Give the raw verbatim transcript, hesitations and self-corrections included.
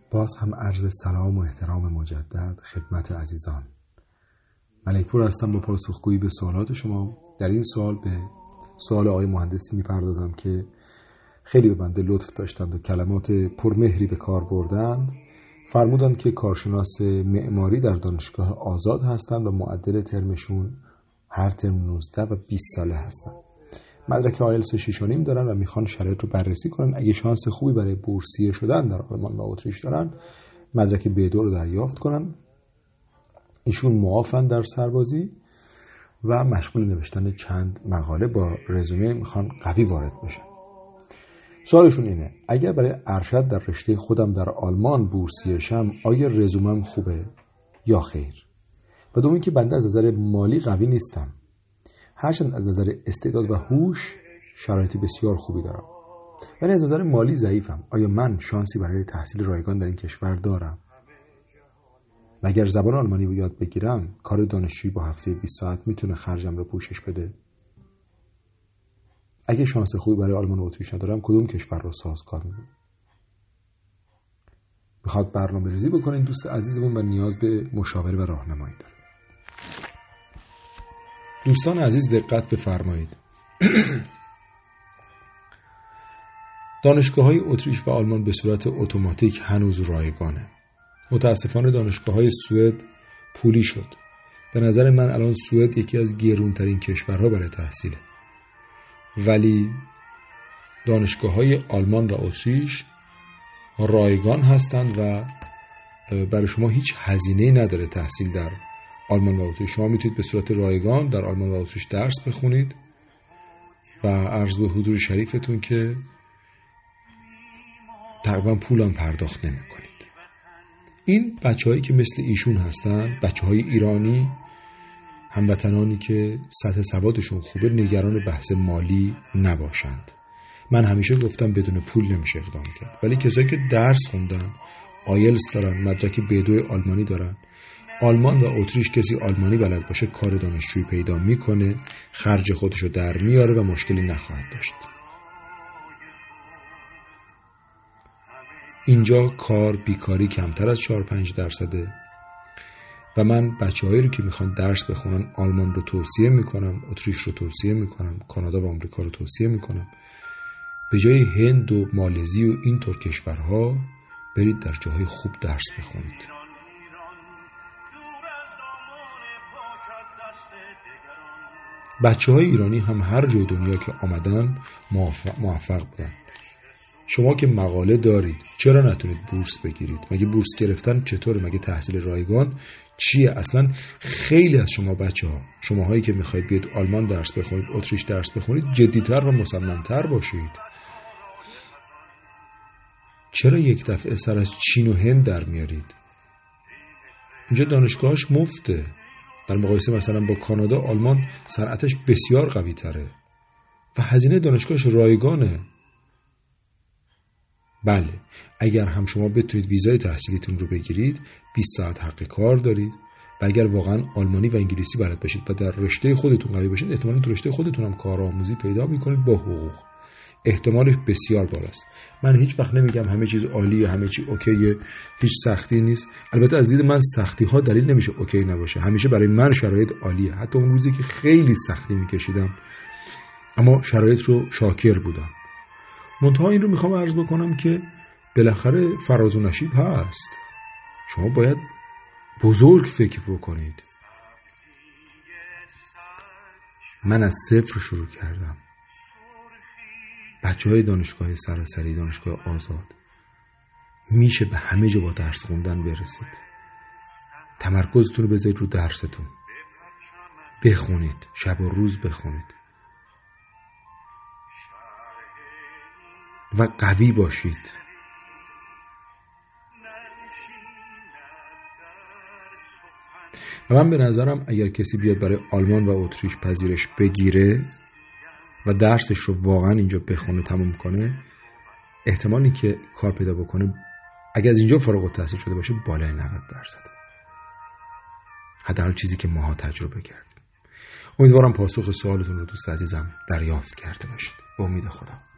باز هم عرض سلام و احترام مجدد خدمت عزیزان. ملکپور هستم با پاسخگویی به سوالات شما. در این سوال به سوال آقای مهندسی میپردازم که خیلی به بنده لطف داشتند و کلمات پرمهری به کار بردند. فرمودند که کارشناس معماری در دانشگاه آزاد هستند و معدل ترمشون هر ترم نوزده و بیست ساله هستند. مدرک آیلتس شش و نیم دارن و میخوان شرایط رو بررسی کنن. اگه شانس خوبی برای بورسیه شدن در آلمان و اتریش دارن، مدرک بی دو رو دریافت کنن. ایشون معافن در سربازی و مشغول نوشتن چند مقاله با رزومه میخوان قوی وارد بشن. سوالشون اینه: اگر برای ارشد در رشته خودم در آلمان بورسیه شم، آیا رزومم خوبه یا خیر؟ و دوم اینکه بنده از نظر مالی قوی نیستم، هرچند از نظر استعداد و هوش شرایط بسیار خوبی دارم، ولی از نظر مالی ضعیفم. آیا من شانسی برای تحصیل رایگان در این کشور دارم؟ و اگر زبان آلمانی رو یاد بگیرم، کار دانشجویی با هفته بیست ساعت میتونه خرجم رو پوشش بده؟ اگه شانس خوبی برای آلمان و اتریش ندارم، کدوم کشور رو سازگار می‌بینم؟ میخواد برنامه ریزی بکنین دوست عزیزمون و نیاز به مشاوره و راهنمایی داره. دوستان عزیز دقت بفرمایید. دانشگاه‌های اتریش و آلمان به صورت اتوماتیک هنوز رایگانه. متاسفانه دانشگاه‌های سوئد پولی شد. به نظر من الان سوئد یکی از گرونترین کشورها برای تحصیله. ولی دانشگاه‌های آلمان و اتریش رایگان هستند و برای شما هیچ هزینه‌ای نداره تحصیل در آلمان و اتریش. شما میتونید به صورت رایگان در آلمان و اتریش درس بخونید و عرض به حضور شریفتون که تقریبا پول هم پرداخت نمی کنید. این بچه‌هایی که مثل ایشون هستن، بچه‌های ایرانی، هموطنانی که سطح سوادشون خوبه، نگران بحث مالی نباشند. من همیشه گفتم بدون پول نمیشه اقدام کرد، ولی کسایی که درس خوندن، آیلتس دارن، مدرک بی دو آلمانی دارن، آلمان و اتریش کسی آلمانی بلد باشه کار دانشجویی پیدا میکنه، خرج خودشو در میاره و مشکلی نخواهد داشت. اینجا کار بیکاری کمتر از چهار پنج درصده و من بچه‌هایی رو که میخوان درس بخونن آلمان رو توصیه میکنم، اتریش رو توصیه میکنم، کانادا و آمریکا رو توصیه میکنم. به جای هند و مالزی و این طور کشورها برید در جاهای خوب درس بخونید. بچه‌های ایرانی هم هر جای دنیا که آمدن موفق, موفق بودن. شما که مقاله دارید چرا نتونید بورس بگیرید؟ مگه بورس گرفتن چطوره؟ مگه تحصیل رایگان چیه؟ اصلا خیلی از شما بچه‌ها، شماهایی که میخواید بیاید آلمان درس بخونید، اتریش درس بخونید، جدی‌تر و مصمم‌تر باشید. چرا یک دفعه سر از چین و هند در میارید؟ اینجا دانشگاهش مفته. در مقایسه مثلا با کانادا، آلمان صنعتش بسیار قوی تره و هزینه دانشگاهش رایگانه. بله، اگر هم شما بتونید ویزای تحصیلیتون رو بگیرید، بیست ساعت حق کار دارید و اگر واقعا آلمانی و انگلیسی بلد باشید و در رشته خودتون قوی باشید، احتمالاً تو رشته خودتون هم کارآموزی پیدا میکنید با حقوق. احتمالش بسیار بالاست. من هیچ وقت نمیگم همه چیز عالیه، همه چی اوکیه، هیچ سختی نیست. البته از دید من سختی ها دلیل نمیشه اوکی نباشه. همیشه برای من شرایط عالیه. حتی اون روزی که خیلی سختی میکشیدم اما شرایط رو شاکر بودم. منتها این رو میخوام عرض بکنم که بالاخره فراز و نشیب هست. شما باید بزرگ فکر بکنید. من از صفر شروع کردم. بچه های دانشگاه سراسری، دانشگاه آزاد، میشه به همه جا با درس خوندن برسید. تمرکزتون رو بذارید رو درستون. بخونید، شب و روز بخونید و قوی باشید. و من به نظرم اگر کسی بیاد برای آلمان و اتریش پذیرش بگیره و درسش رو واقعا اینجا بخونه تموم کنه، احتمالی که کار پیدا بکنه اگر از اینجا فارغ التحصیل شده باشه بالای نود درصد. حداقل چیزی که ماها تجربه کردیم. امیدوارم پاسخ سوالتون رو دوست عزیزم دریافت کرده باشید. به امید خدا.